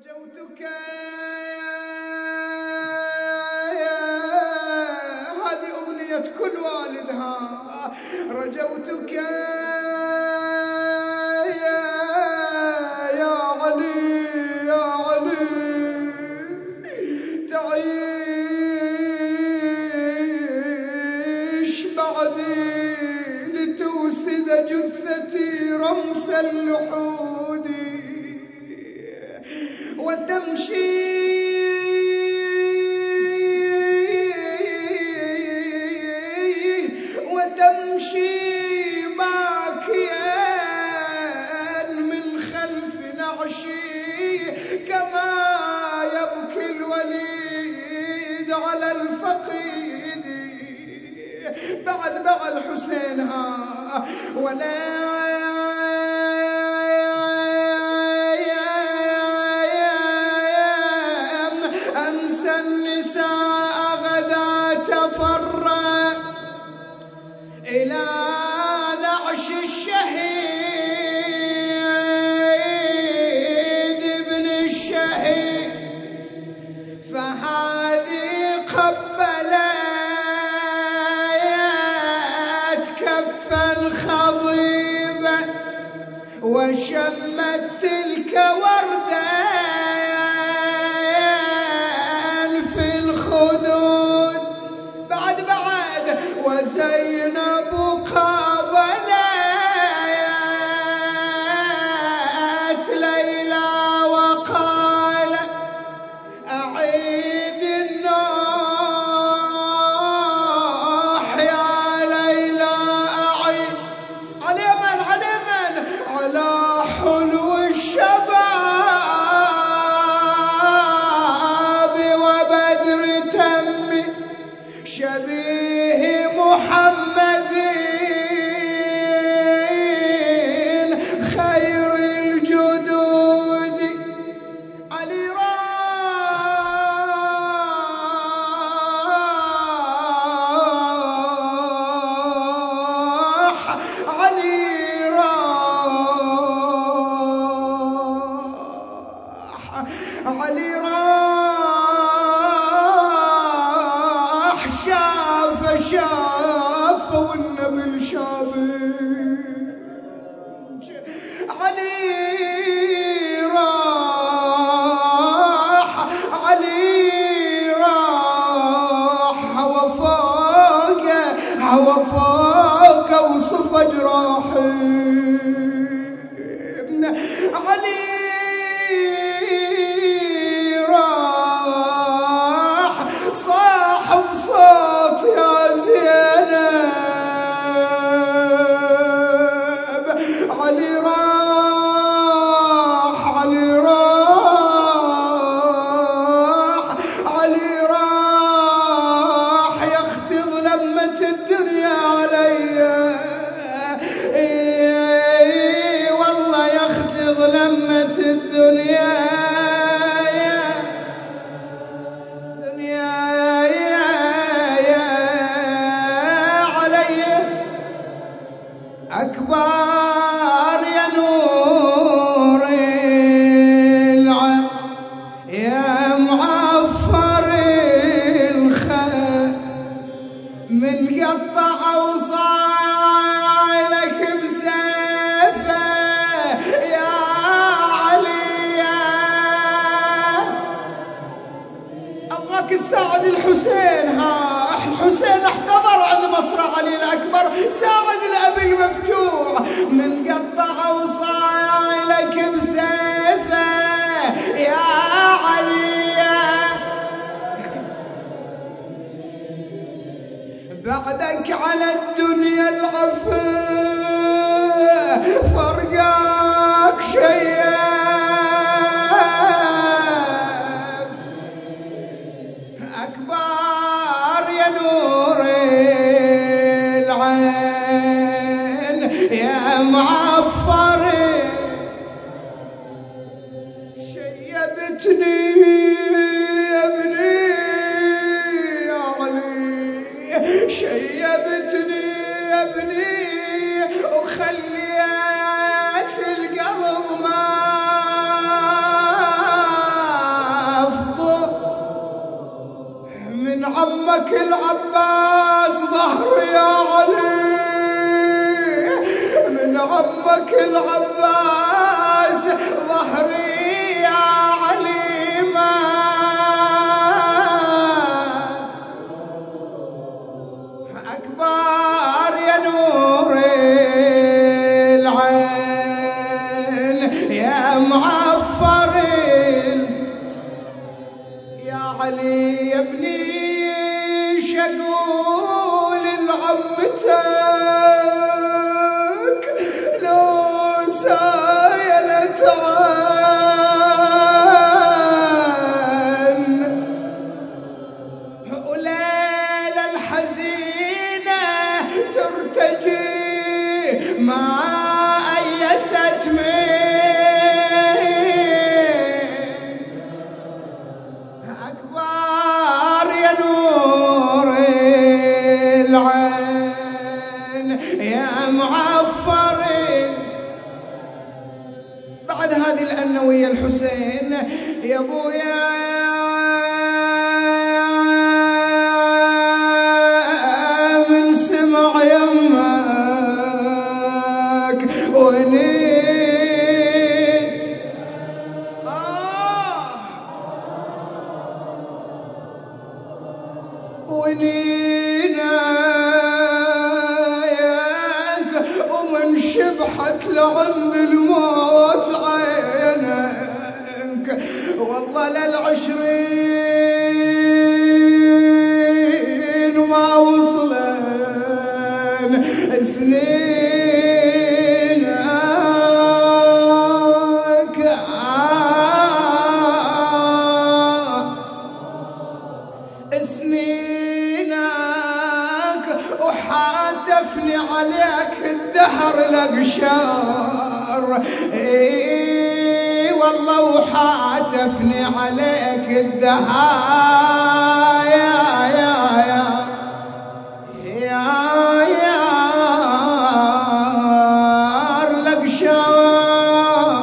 رجوتك هذه أمنية كل والدها. رجوتك يا علي يا علي تعيش بعدي لتوسد جثتي رمس اللحود وتمشي باكيا من خلف نعشي كما يبكي الوليد على الفقيد. بعد مع الحسين ولا أنسى النساء غدا تفر إلى نعش الشهيد ابن الشهيد. فهذه قبلت كفا خضيبا وشمت تلك وردة وزينب قابلت ليلى وقال أعيد النوح يا ليلى أعيد على من على حلو الشباب وبدر تمي شبيه محمد خير الجدود. علي راح علي راح علي راح شاف والنبل شابك. علي راح وفوق وصف جراحي. علي راح صاحب صوت يا زينب. علي راح يختض لمة الدنيا علي. والله يختض لمة الدنيا علي. أكبر يا نور العين يا معفر الخيل من قطع وصالك بسيفه يا علي. أبغاك تساعد الحسين. الحسين احتضر عند مصرع علي الأكبر. ساعد الأب المفجوع من قطع وصالك بسيفه يا علي. بعدك على الدنيا العفو فرقك شياب. أكبر يا نور العين يا معفر شيبتني يا ابني يا علي. شيبتني يا ابني وخليت القلب ما العباس ظهري يا علي، من عمك العباس ظهري يا علي ما أكبر يا نور العين يا معفر يا علي يا ابني شقول لعمتك لو سايلت عن وليل الحزينة ترتجي ما أيست من أكبر يا نور العين يا معفر. بعد هذه الأنوية الحسين يا ابويا من سمع يمك ونينك ومن شبحت لعند الموت عينك والله لل20 ما وصلن سنينك سنينك وحاتفني عليك الدهر الأقشار. اي والله وحاتفني عليك الدهر يا الأقشار.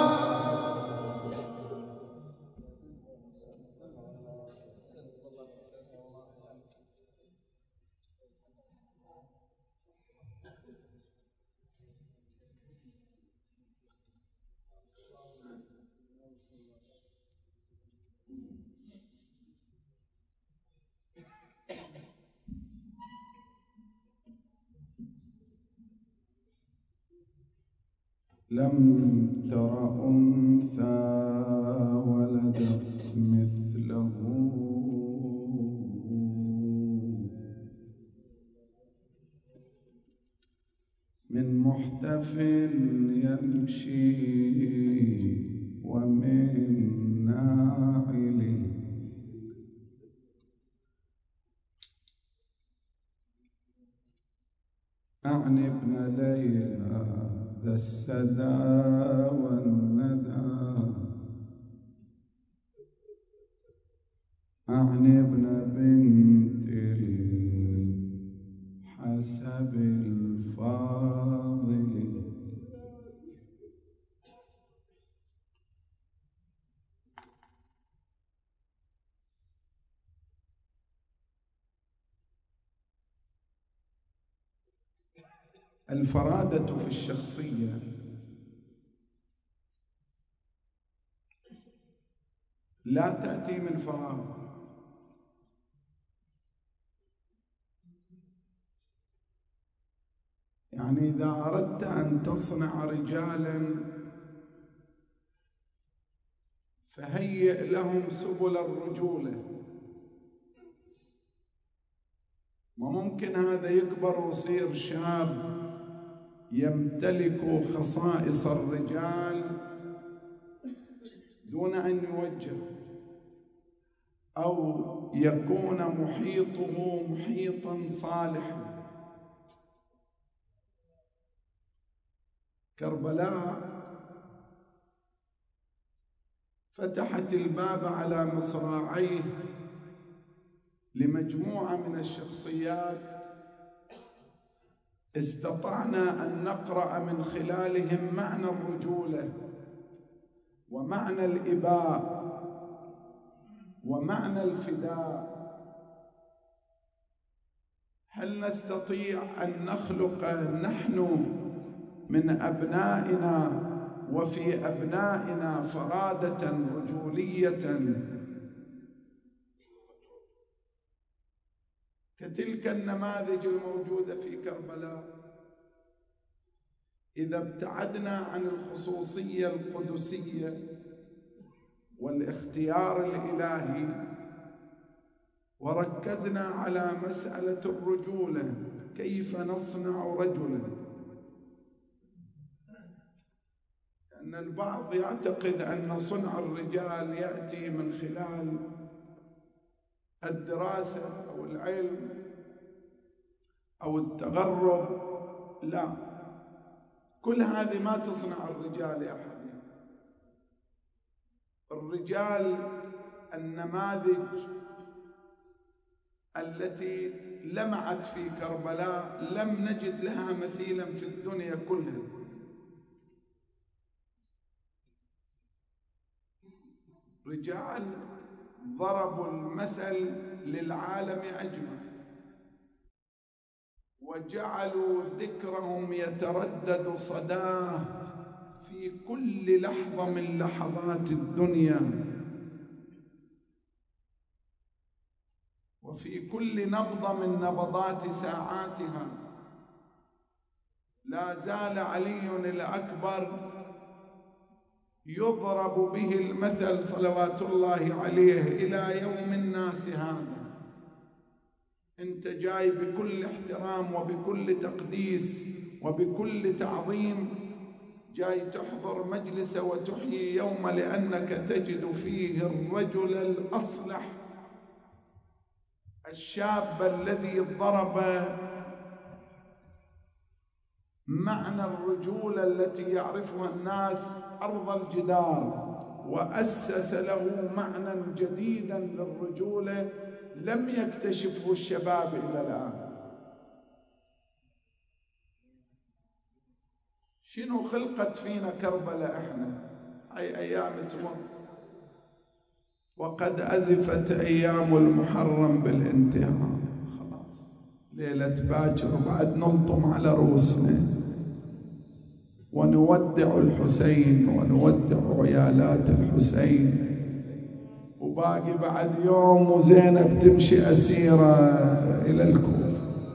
لم تر أنثى ولدت مثله من محتف يمشي ومن ناعل أعني ابن ليلى ذا السدى والندى أعني ابن بنت الحسب الفاضل الفرادة في الشخصية لا تأتي من فراغ، يعني إذا أردت أن تصنع رجالا فهيئ لهم سبل الرجولة. وممكن هذا يكبر ويصير شاب يمتلك خصائص الرجال دون أن يوجه، أو يكون محيطه محيطا صالحا. كربلاء فتحت الباب على مصراعيه لمجموعة من الشخصيات استطعنا أن نقرأ من خلالهم معنى الرجولة ومعنى الإباء ومعنى الفداء هل نستطيع أن نخلق نحن من أبنائنا وفي أبنائنا فرادة رجولية كتلك النماذج الموجودة في كربلاء؟ إذا ابتعدنا عن الخصوصية القدسية والاختيار الإلهي وركزنا على مسألة الرجولة، كيف نصنع رجلا؟ لأن البعض يعتقد أن صنع الرجال يأتي من خلال الدراسة أو العلم أو التغرب. لا، كل هذه ما تصنع الرجال يا حبيبي. الرجال النماذج التي لمعت في كربلاء لم نجد لها مثيلا في الدنيا كلها. رجال ضربوا المثل للعالم أجمع وجعلوا ذكرهم يتردد صداه في كل لحظة من لحظات الدنيا وفي كل نبضة من نبضات ساعاتها. لا زال علي الأكبر يضرب به المثل صلوات الله عليه إلى يوم الناس هذا. أنت جاي بكل احترام وبكل تقديس وبكل تعظيم، جاي تحضر مجلس وتحيي يوم لأنك تجد فيه الرجل الأصلح، الشاب الذي ضرب معنى الرجولة التي يعرفها الناس أرض الجدار، وأسس له معنى جديدا للرجولة لم يكتشفه الشباب إلى الآن. شنو خلقت فينا كربلاء احنا؟ هاي أيام تمر وقد أزفت أيام المحرم بالانتهاء. خلاص ليلة باكر وبعد نلطم على رؤوسنا ونودع الحسين ونودع عيالات الحسين، وباقي بعد يوم وزينب تمشي أسيرة إلى الكوفة.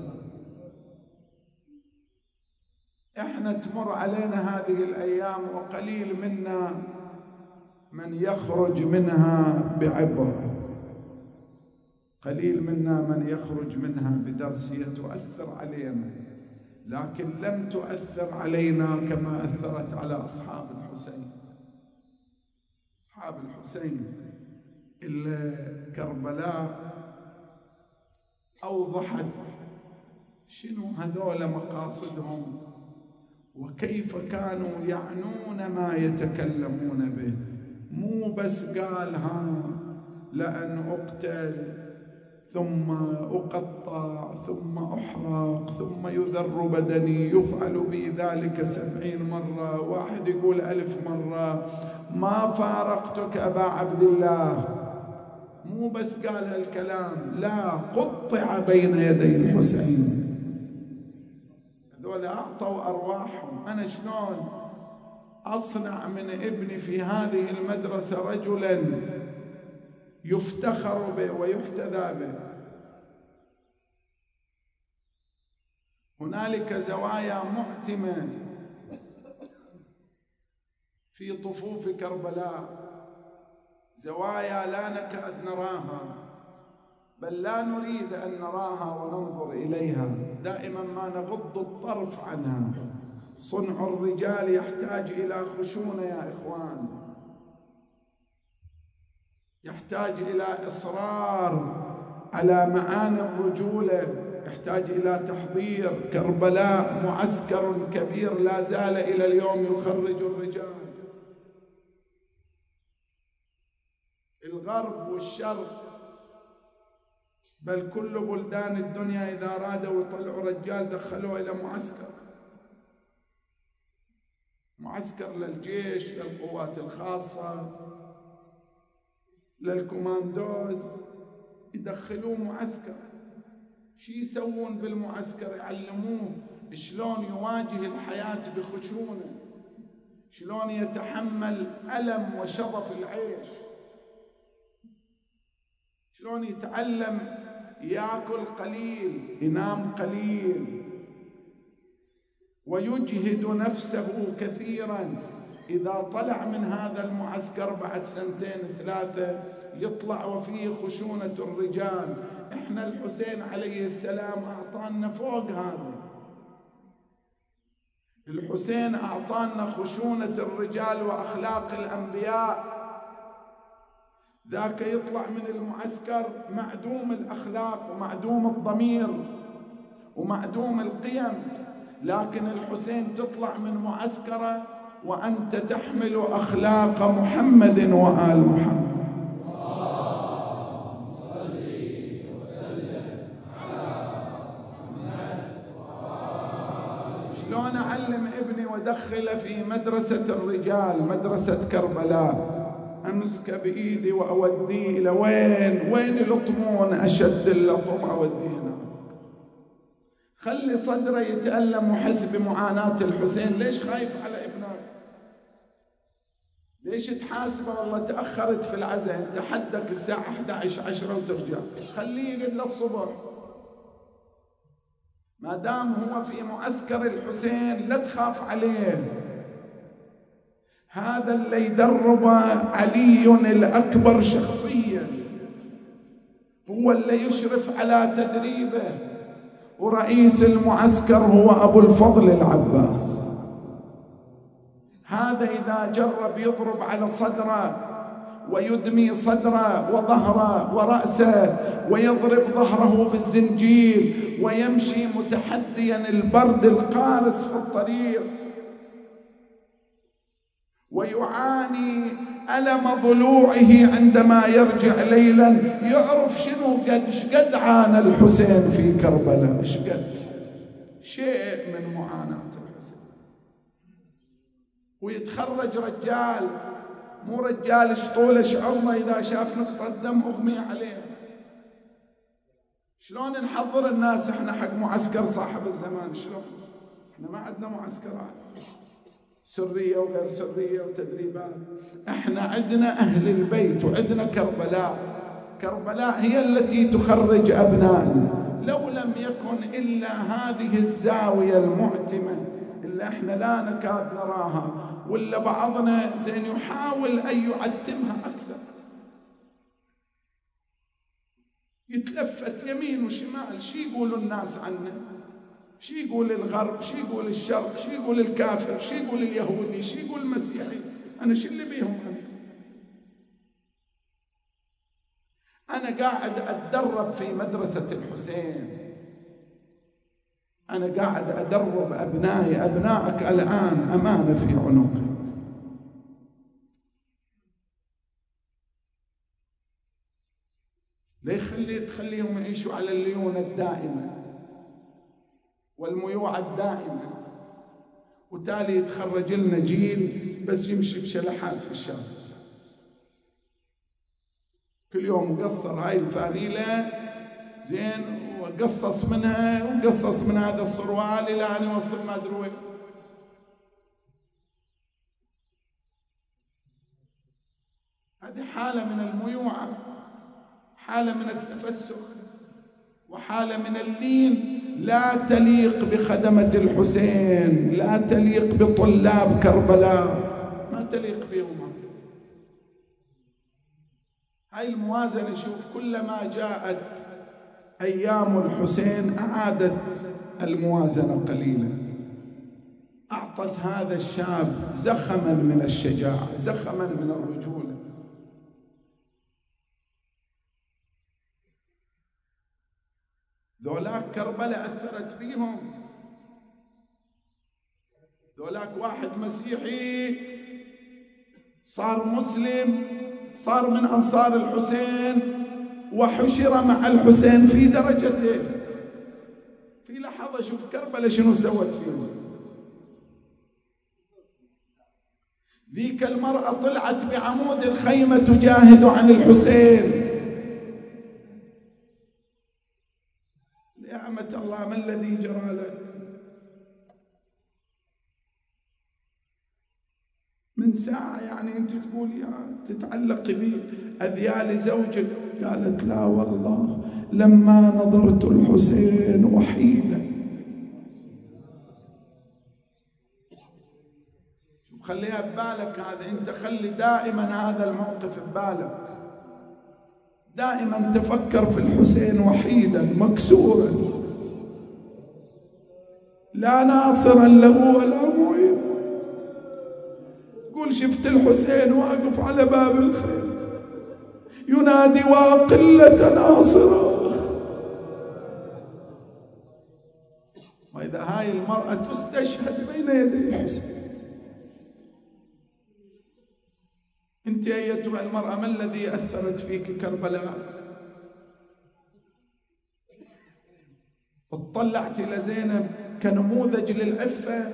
احنا تمر علينا هذه الأيام وقليل منا من يخرج منها بعبرة، قليل منا من يخرج منها بدرس تؤثر علينا، لكن لم تؤثر علينا كما أثرت على أصحاب الحسين. أصحاب الحسين كربلاء أوضحت شنو هذول مقاصدهم وكيف كانوا يعنون ما يتكلمون به. مو بس قال لأن أقتل ثم أقطع ثم أحرق ثم يذر بدني يفعل بي ذلك 70 مرة، واحد يقول 1000 مرة ما فارقتك أبا عبد الله. مو بس قال هالكلام، لا، قطع بين يدي الحسين. هذول أعطوا أرواحهم. أنا شلون أصنع من ابني في هذه المدرسة رجلاً يفتخر به ويحتذى به؟ هنالك زوايا معتمة في طفوف كربلاء، زوايا لا نكاد نراها، بل لا نريد أن نراها وننظر إليها، دائما ما نغض الطرف عنها. صنع الرجال يحتاج إلى خشونة يا إخوان، يحتاج إلى إصرار على معاني الرجولة، يحتاج إلى تحضير. كربلاء معسكر كبير لا زال إلى اليوم يخرج الرجال. الغرب والشرق بل كل بلدان الدنيا إذا أرادوا يطلعوا رجال دخلوه إلى معسكر للجيش، للقوات الخاصة، للكوماندوز، يدخلوه معسكر. شي يسوون بالمعسكر؟ يعلموه شلون يواجه الحياة بخشونة، شلون يتحمل ألم وشظف العيش، شلون يتعلم يأكل قليل ينام قليل ويجهد نفسه كثيرا. إذا طلع من هذا المعسكر بعد 2-3 يطلع وفيه خشونة الرجال. إحنا الحسين عليه السلام أعطانا فوق هذا، الحسين أعطانا خشونة الرجال وأخلاق الأنبياء. ذاك يطلع من المعسكر معدوم الأخلاق ومعدوم الضمير ومعدوم القيم، لكن الحسين تطلع من معسكره وأنت تحمل أخلاق محمد وآل محمد. شلون أعلم ابني وأدخله في مدرسة الرجال، مدرسة كربلاء، أمسكه بإيدي وأوديه إلى وين يلطمون أشد اللطم أوديه هنا. خلي صدره يتألم وحس بمعاناة الحسين. ليش خايف على ابنك؟ ليش تحاسبه والله تأخرت في العزاء؟ أنت حدك الساعة 11-10 وترجع، خليه يقعد للصبح. ما دام هو في معسكر الحسين لا تخاف عليه. هذا اللي يدرب علي الأكبر شخصيا، هو اللي يشرف على تدريبه، ورئيس المعسكر هو أبو الفضل العباس. هذا إذا جرب يضرب على صدره ويدمي صدره وظهره ورأسه ويضرب ظهره بالزنجيل ويمشي متحديا البرد القارس في الطريق ويعاني ألم ضلوعه عندما يرجع ليلا، يعرف شنو قد عانى الحسين في كربلاء، شيء من معاناة الحسين. ويتخرج رجال، مو رجال شطوله شعرنا إذا شاف نقطة دم أغمي عليه. شلون نحضر الناس احنا حق معسكر صاحب الزمان؟ شلون؟ احنا ما عندنا معسكرات سرية وغير سرية وتدريبات، احنا عندنا أهل البيت وعندنا كربلاء. كربلاء هي التي تخرج أبنائنا. لو لم يكن إلا هذه الزاوية المعتمة اللي احنا لا نكاد نراها، ولا بعضنا زين يحاول أن يعتمها أكثر، يتلفت يمين وشمال. شي يقولوا الناس عنه؟ شي يقول الغرب؟ شي يقول الشرق؟ شي يقول الكافر؟ شي يقول اليهودي؟ شي يقول المسيحي؟ أنا شو اللي بيهم؟ أنا قاعد أتدرب في مدرسة الحسين، أنا قاعد أدرب أبنائي. أبنائك الآن أمانة في عنقك. ليه تخليهم يعيشوا على الليونة الدائمة والميوعة الدائمة، وتالي يتخرج لنا جيل بس يمشي بشلحات في الشارع، كل يوم مقصر هاي الفانيلة زين وقصص منها وقصص من هذا الصروال إلى أن يوصل ما أدري وين. هذه حالة من الميوعة، حالة من التفسخ، وحالة من اللين لا تليق بخدمة الحسين، لا تليق بطلاب كربلاء، ما تليق بهم. هاي الموازنة. شوف، كلما جاءت أيام الحسين أعادت الموازنة قليلا، أعطت هذا الشاب زخما من الشجاعة، زخما من الرجولة. ذولاك كربلاء أثرت بيهم. ذولاك واحد مسيحي صار مسلم، صار من أنصار الحسين وحشر مع الحسين في درجته في لحظة. شوف كربلاء شنو سوت فيه. ذيك المرأة طلعت بعمود الخيمة تجاهد عن الحسين. الذي جرى لك؟ من ساعة يعني أنت تقول يا تتعلقي بي أذيال زوجك. قالت لا والله لما نظرت الحسين وحيدا. خليها ببالك هذا، أنت خلي دائما هذا الموقف ببالك، دائما تفكر في الحسين وحيدا مكسورا لا ناصرا له ولا معين. قول شفت الحسين واقف على باب الخير ينادي وقلة ناصرة. وإذا هاي المرأة تستشهد بين يدي الحسين، أنت أيتها المرأة ما الذي أثرت فيك كربلاء؟ اطلعت إلى زينب كنموذج للعفة،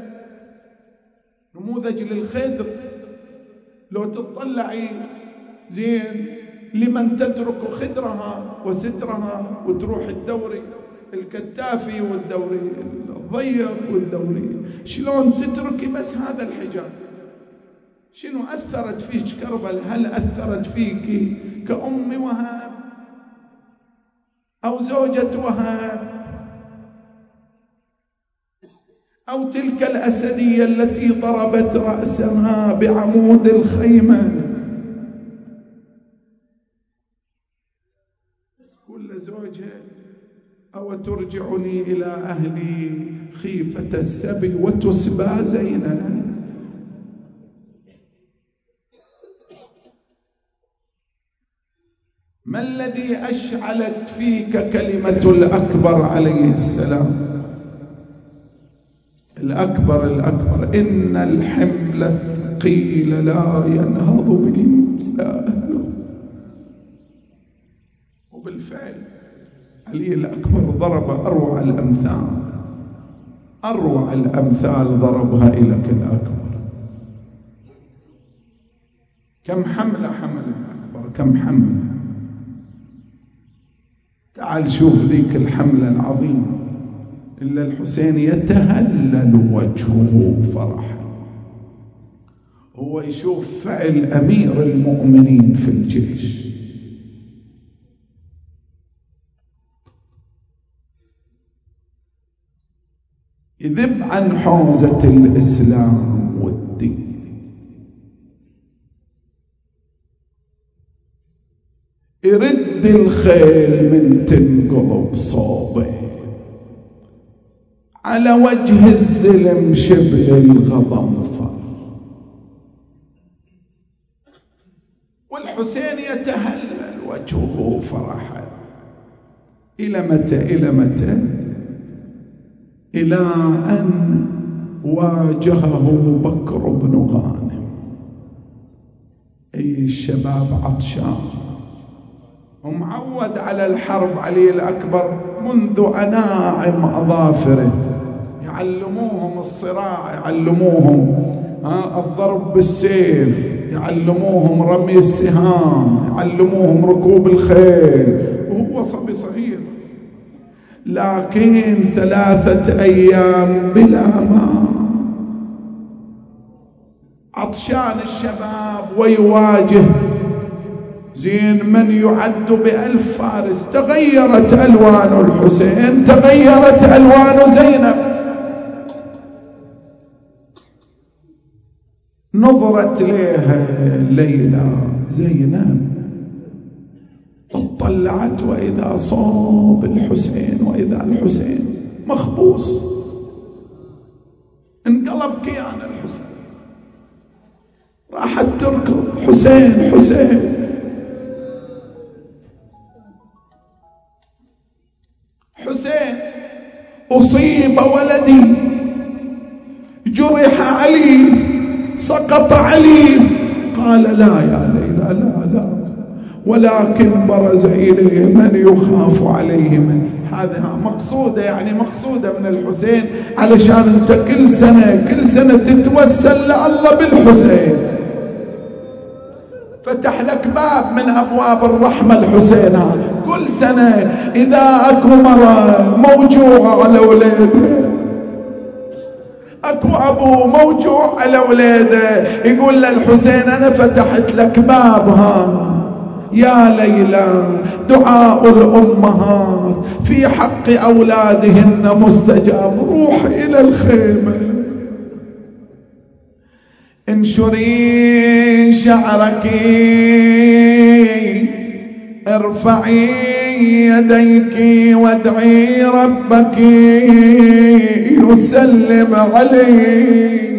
نموذج للخدر. لو تطلعي زين لمن تترك خدرها وسترها وتروح الدوري الكتافي والدوري الضيق والدوري، شلون تتركي بس هذا الحجاب؟ شنو أثرت فيك كربل؟ هل أثرت فيك كأم وهاب أو زوجة وهاب أو تلك الأسدية التي ضربت رأسها بعمود الخيمة؟ كل زوجها أو ترجعني إلى أهلي خيفة السبي وتسبى زينب. ما الذي أشعلت فيك كلمة الأكبر عليه السلام؟ الأكبر إن الحمل الثقيل لا ينهض به لا أهله. وبالفعل علي الأكبر ضرب أروع الأمثال ضربها إليك الأكبر. كم حمل حمل الأكبر، كم حمل. تعال شوف ذيك الحملة العظيمة إلا الحسين يتهلل وجهه فرحا. هو يشوف فعل أمير المؤمنين في الجيش. يذب عن حوزة الإسلام والدين، يرد الخيل من تنقلب صوبه، على وجه الزلم شبه الغضنفر، والحسين يتهلل وجهه فرحا. إلى متى؟ إلى متى؟ إلى أن واجهه بكر بن غانم. أي الشباب عطشان ومعود على الحرب. علي الأكبر منذ أناعم أظافره يعلموهم الصراع، يعلموهم الضرب بالسيف، يعلموهم رمي السهام، يعلموهم ركوب الخيل، وهو صبي صغير. لكن 3 أيام بلا ماء، عطشان الشباب، ويواجه زين من يعد ب1000 فارس. تغيرت ألوان الحسين، تغيرت ألوان زينب. نظرت لها ليلى زينب، اطلعت وإذا صوب الحسين، وإذا الحسين مخبوص، انقلب كيان الحسين. راحت تركض حسين حسين. حسين أصيب ولدي، جرح علي، سقط علي. قال لا يا ليلى، لا، ولكن برز إليه من يخاف عليه من. هذا مقصودة، يعني مقصودة من الحسين، علشان انت كل سنة تتوسل لله بالحسين. فتح لك باب من أبواب الرحمة الحسين. كل سنة إذا أكو مرة موجوعة على ولادها، أكو أبو موجوع على ولاده، يقول للحسين أنا فتحت لك بابها يا ليلى. دعاء الأمهات في حق أولادهن مستجاب. روح إلى الخيمة، انشري شعرك، ارفعي يديك وادعي ربك يسلم عليك.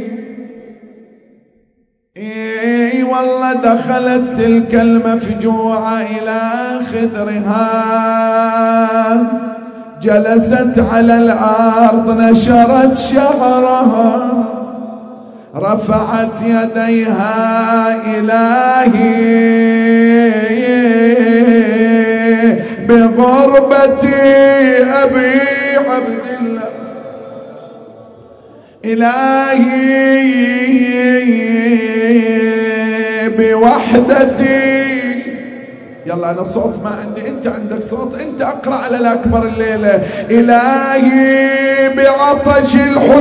اي والله دخلت تلك المفجوعة إلى خدرها، جلست على الأرض نشرت شعرها، رفعت يديها إلهي بغربة أبي عبد الله، إلهي بوحدتي. يلا أنا صوت ما عندي، أنت عندك صوت، أنت أقرأ على الأكبر الليلة. إلهي بعطش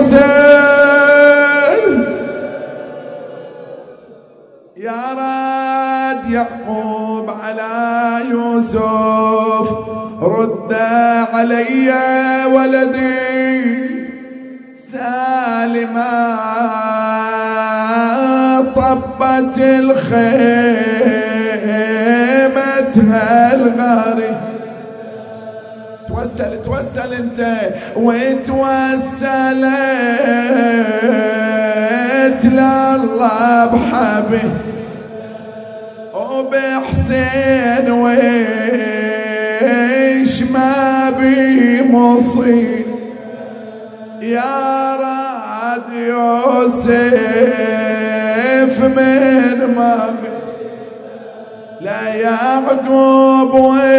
الحسين، يا راد يعقوب على يوسف، رد علي ولدي سالما، طبت الخيمة الغاري. توسل انت، وتوسلت لله بحبيب وبحسين، ويش ما بي مصيب يا راد يوسف من مامي لا يعقوب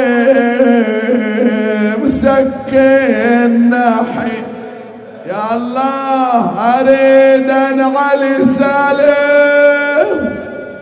ومسكن نحي. يا الله أريد أن علي سالم،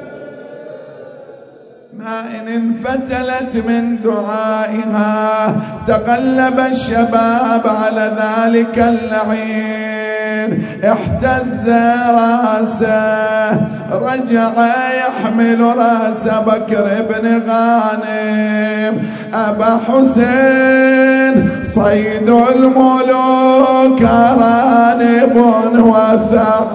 ما إن انفتلت من دعائها تقلب الشباب على ذلك اللعين، احتز راسه، رجع يحمل راس بكر بن غانم. أبا حسين صيد الملوك رانب وثق،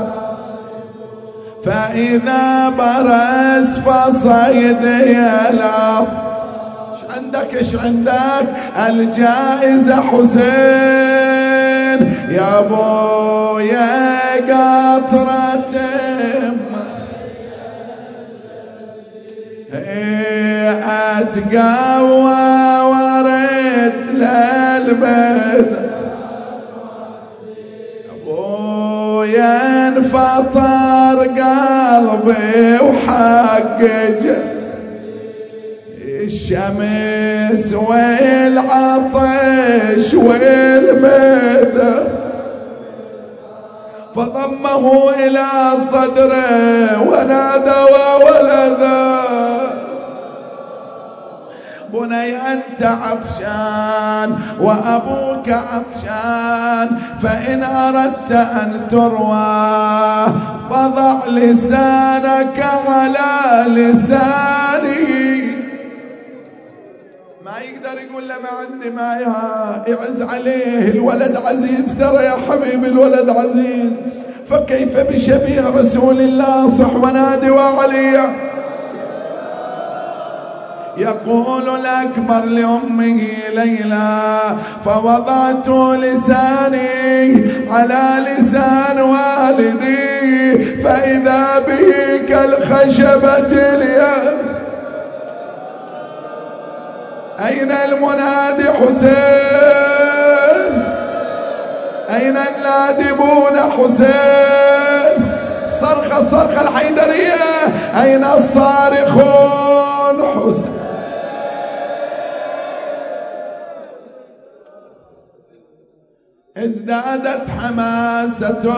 فإذا برز فصيد يلعب. ايش عندك الجائزة حسين يا ابويا قطرة اتقوى ورد للبيت، ابويا انفطر قلبي وحقج الشمس والعطش والمدى، فضمه إلى صدره ونادى وولدا بني أنت عطشان وأبوك عطشان، فإن أردت أن تروى فضع لسانك على لساني. ما يقدر يقول له ما عندي ماء، يعز عليه الولد عزيز، ترى يا حبيبي الولد عزيز، فكيف بشبيه رسول الله؟ صح ونادي وعلي. يقول الأكبر لأمه ليلى فوضعت لساني على لسان والدي فإذا به كالخشبة اليم. أين المنادي حسين؟ أين النادبون حسين؟ صرخة الحيدرية، أين الصارخون حسين؟ ازدادت حماسته،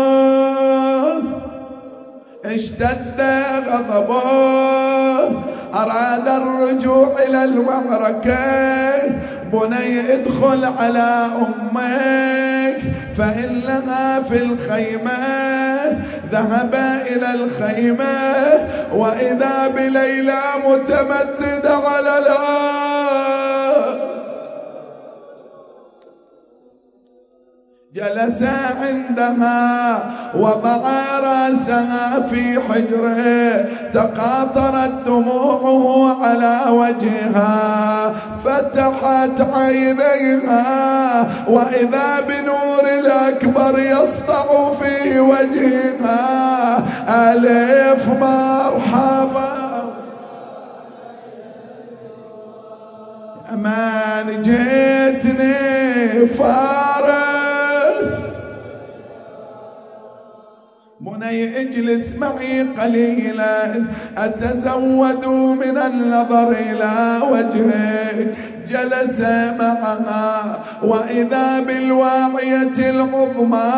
اشتد غضبه، أراد الرجوع إلى المعركة. بني ادخل على أمك فإنها في الخيمة. ذهب إلى الخيمة وإذا بليلى متمددة على الأرض. جلس عندها وضع رأسها في حجره. تقاطرت دموعه على وجهها. فتحت عينيها وإذا بنور الأكبر يسطع في وجهها. ألف مرحبا أمان جيتني فارس. بني اجلس معي قليلا أتزود من النظر إلى وجهك. جلس معها وإذا بالواعية العظمى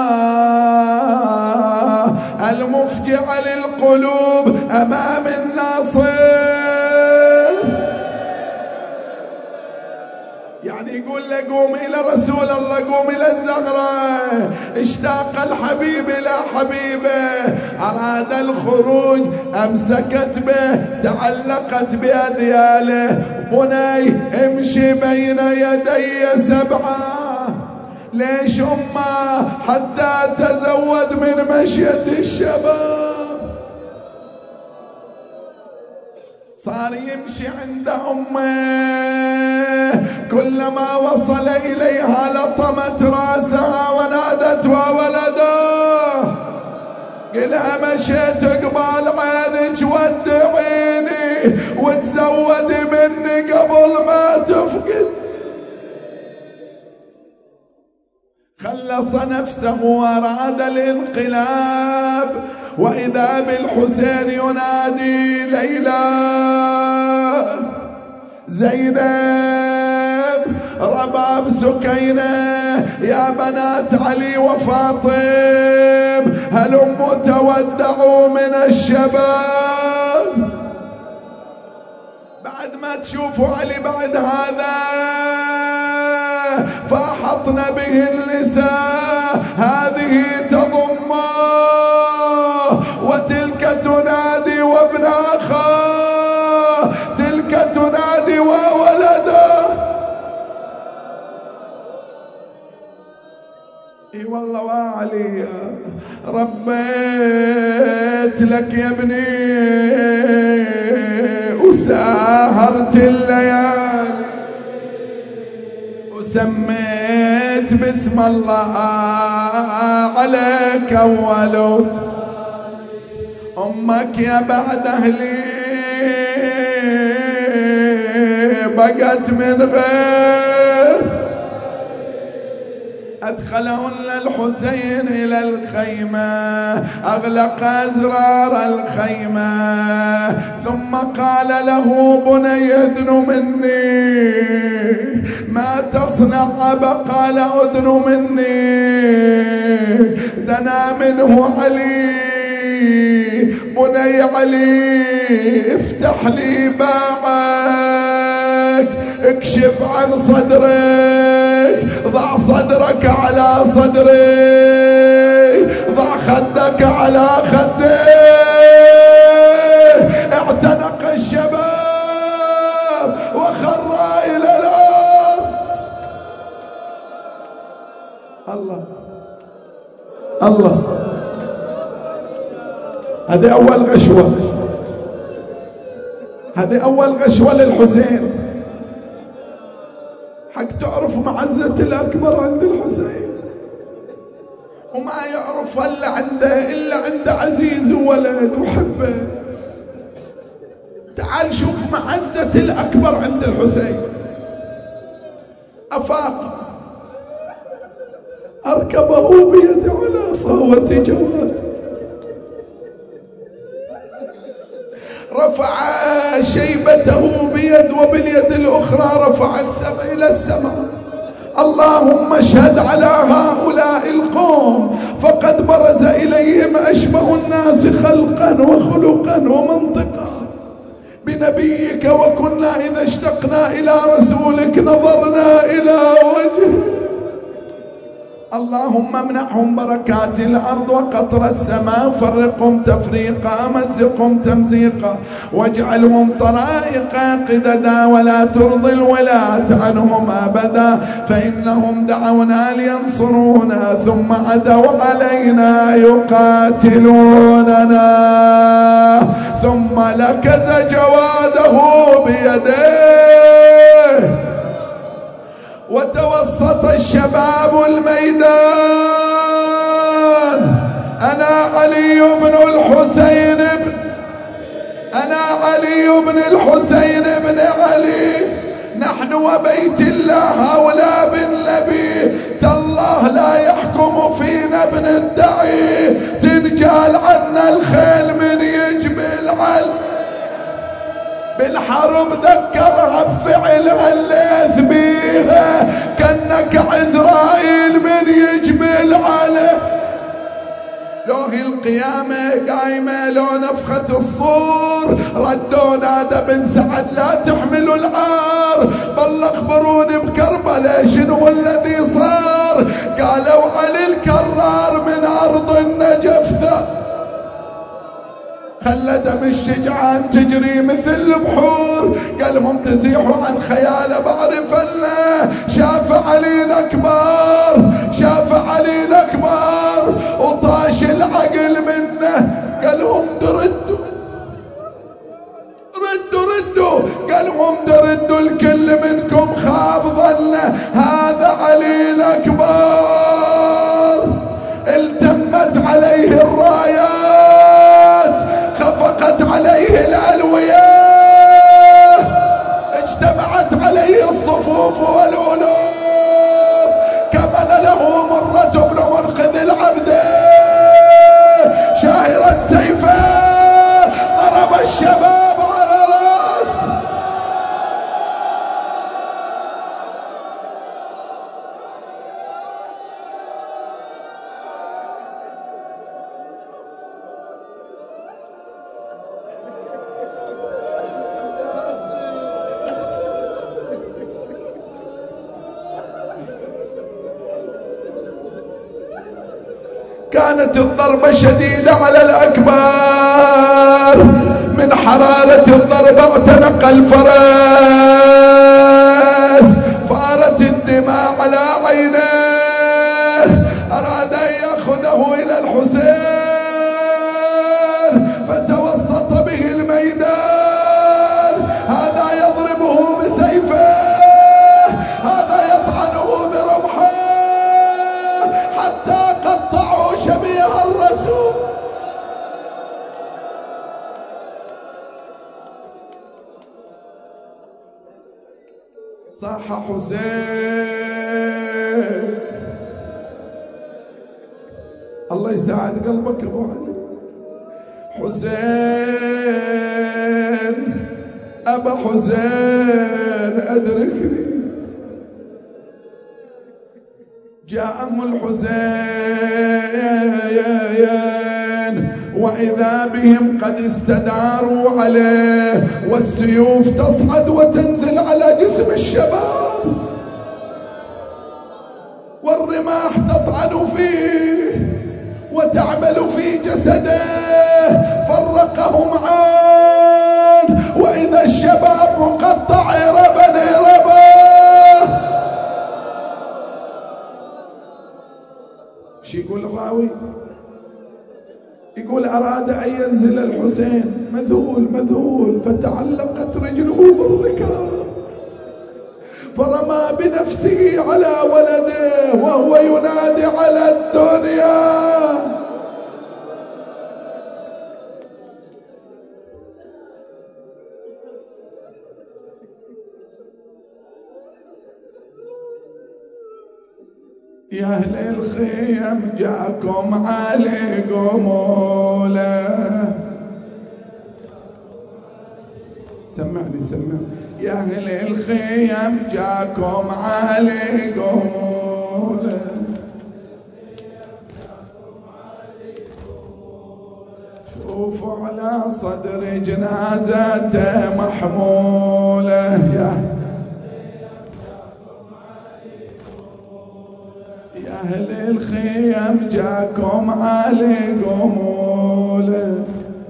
المفجعة للقلوب أمام الناصر. يعني يقول له قوم إلى رسول الله، قوم إلى الزغرة. اشتاق الحبيب إلى حبيبه، أراد الخروج، أمسكت به، تعلقت بأذياله. بني امشي بين يدي سبعة. ليش أمه؟ حتى تزود من مشية الشباب. صار يمشي عند أمه، كلما وصل إليها لطمت رأسها ونادت وولده. قلها مشيت قبال عينك ودعيني وتزودي مني قبل ما تفقد. خلص نفسه وأراد الانقلاب وإذا بالحسين ينادي ليلى زينب رباب سكينة يا بنات علي وفاطم هلموا تودعوا من الشباب. بعد ما تشوفوا علي بعد هذا فأحطنا به النساء هذه تضمه وتلك تنادي وابن أخاه، تلك تنادي وولده. اي والله وعلي ربيت لك يا ابني وساهرت الليالي وسميت باسم الله عليك أولوت. أمك يا بعد أهلي بقت من غير. أدخلهن الحسين إلى الخيمة أغلق أزرار الخيمة ثم قال له بني ادن مني ما تصنع أبا؟ قال ادن مني. دنا منه علي بني علي افتح لي باعك اكشف عن صدرك ضع صدرك على صدري ضع خدك على خدي. اعتنق الشباب وخر إلى الأرض. الله الله هذه أول غشوة، هذه أول غشوة للحسين. حق تعرف معزة الأكبر عند الحسين وما يعرف إلا عنده عزيز وولد وحبه. تعال شوف معزة الأكبر عند الحسين. أفاق أركبه بيد على صهوة جواد، رفع شيبته بيد وباليد الأخرى رفع السماء إلى السماء. اللهم اشهد على هؤلاء القوم فقد برز إليهم أشبه الناس خلقا وخلقا ومنطقا. بنبيك، وكنا إذا اشتقنا إلى رسولك نظرنا إلى وجهه. اللهم امنحهم بركات الأرض وقطر السماء، فرقهم تفريقا، مزقهم تمزيقا، واجعلهم طرائق قددا، ولا ترضي الولاة عنهم أبدا، فإنهم دعونا لينصرونا ثم عدوا علينا يقاتلوننا. ثم لكز جواده بيديه، وتوسط الشباب الميدان. أنا علي بن الحسين بن بن علي، نحن وبيت الله أولى بالنبي، تالله لا يحكم فينا ابن الدعي، تنجال عنا الخيل من يجبل على بالحرب، ذكرها بفعلها الليث بيها، كأنك عزرائيل من يجبل عليه. لو هي القيامة قايمة، لو نفخة الصور، ردونا ده بن سعد لا تحملوا العار، بل اخبروني بكربلاء شنو الذي صار. قالوا علي الكرار من أرض النجف خلى دم الشجعان تجري مثل البحور، قالهم تزيحوا عن خياله بعرفنا، شاف علي الأكبر، شاف علي الأكبر وطاش العقل منه. قالهم ردوا قالهم ردوا، الكل منكم خاب ظنه، هذا علي الأكبر. التمت عليه الرايات، خفقت عليه الألوية، اجتمعت عليه الصفوف والألوف، كمن له مرة بن منقذ العبد شاهرا سيفه، ضرب الشباب على رأس. كانت الضربة شديدة على الأكبر، من حرارة الضربة اعتنق الفرس، فارت الدماء على عينيه، أراد أن يأخذه إلى الحسين، فتوسط به الميدان، هذا يضربه بسيفه، هذا يطعنه برمحه، حتى قطعوا شبيه الرسول. صاح حسين، الله يساعد قلبك ابو علي. حسين ابا حسين ادركني. جاءهم الحسين وإذا بهم قد استداروا عليه، والسيوف تصعد وتنزل على جسم الشباب، والرماح تطعن فيه وتعمل في جسده، فرقهم عان، وإذا الشباب مقطع ربا. شي يقول الراوي؟ يقول أراد أن ينزل الحسين مذهول، فتعلقت رجله بالركاب، فرمى بنفسه على ولده وهو ينادي على الدنيا. يا أهل الخيم جاكم علي قموله، سمعني يا أهل الخيم جاكم علي قموله، شوفوا وعلى صدر جنازته محمولة. يا أهل الخيم جاكم علي قمولة.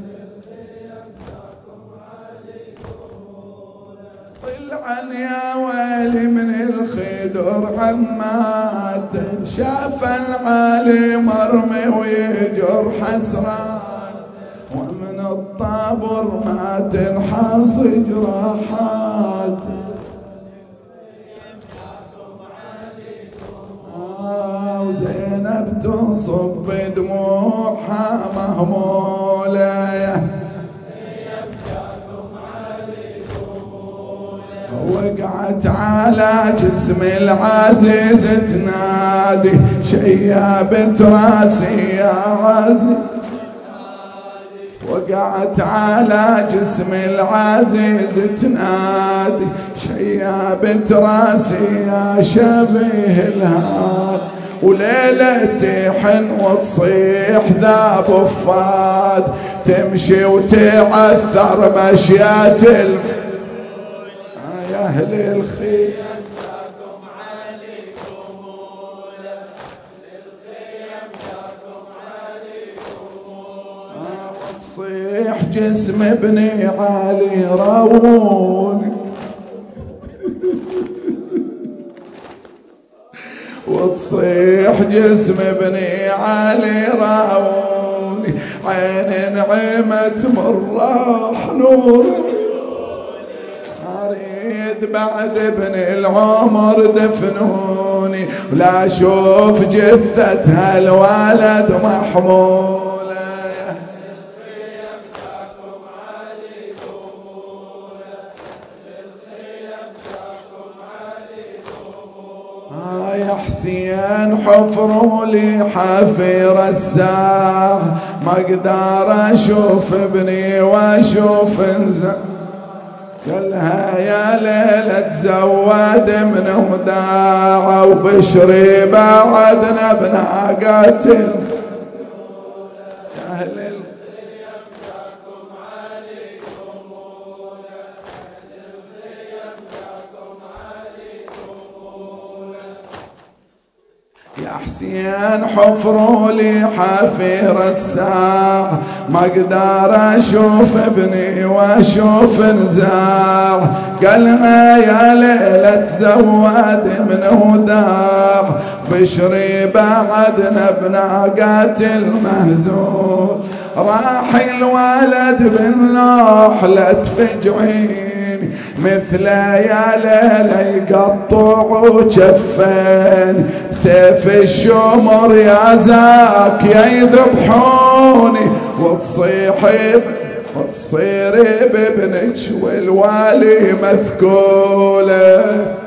طلعا يا ويلي من الخدر عماته، شاف العالي مرمي ويجر حسرات، ومن الطابر ما تنحص جراحات. وزينب تصب دموعها مهمولة. وقعت على جسم العزيز تنادي، شيابت راسي يا عزيز. وقعت على جسم العزيز تنادي، شيابت راسي يا شبيه الهاد. وليلة تحن وتصيح ذا بفاد، تمشي وتعثر مشيات يا أهل الخير جاكم علي قمولة. للخيم جاكم علي قمولة. وتصيح جسم ابني علي راوني، وتصيح جسم ابني علي راوني. عين نعمت من راح نور، أريد بعد ابن العمر دفنوني، ولا أشوف جثة هالولد محمولة. للخيم جاكم علي قمولة. للخيم جاكم علي قمولة. يا حسين حفروا لي حفير الساعة، ما اقدر اشوف ابني واشوف انزل. قالها يا ليلة تزود من وداعة، وبشري بعدنا بناقاتل. يا أهل الخيم جاكم علي قمولة. للخيم جاكم علي قمولة. يا حسين حفروا لي حفير الساعة، ما اقدر اشوف ابني واشوف نزاع. قالها يا ليلة تزود من وداع، بشري بعدنا بناقات المهزول. راح الولد باللوح لا تفجعين، مثله يا ليلة يقطع جفين. سيف الشمر يا زاك يا يذبحوني، وتصير بابنك والوالي مثكوله.